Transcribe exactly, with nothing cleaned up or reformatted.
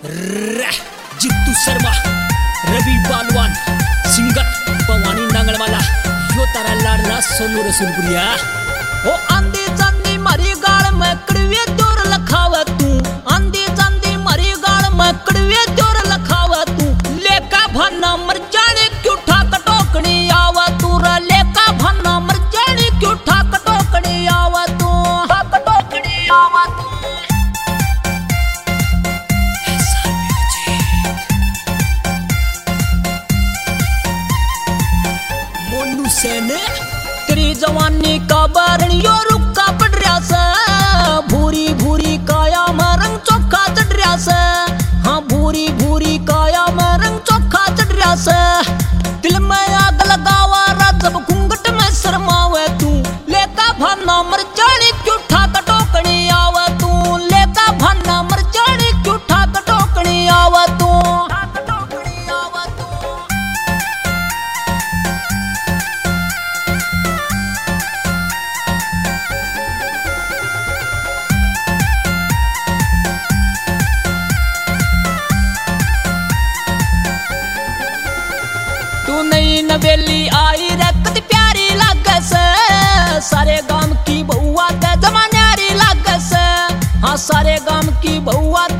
Jittu Sharma, Ravi Balwan, singer Pawani Nangalwala, यो तारा लाडला सोनू रसूलपुरिया। ओ आंधी चांदी मारी गाल में कड़वे जोर लखावा तू, आंधी चांदी मारी गाल में कड़वे जोर लखावा तू, लेका भाना मर जाने क्यों ठाक टोकनी आवा तू, रा लेका भाना मर जाने क्यों ठाक टोकनी आवा तू, ठाक टोकनी आवा तू। तेरी जवानी का बारणियो रुक्का पड़ रहा से, भूरी भूरी काया में रंग चोखा चढ़ रहा से, हाँ भूरी भूरी काया में रंग चोखा चढ़ रहा से। दिल में आग लगावा रा जब घूंघट में शर्मावे तू, लेका भाना मर जाने क्यों ठाक टोकनी आवा तू, लेका भाना मर जाने क्यों ठाक टोकनी आवा तू, ठाक टोकनी आवा तू। तू नई नवेली आई रे कद प्यारी लागे से, सारे गांव की बहुआ ते जमा न्यारी लागे से, हाँ सारे गांव की बहुआ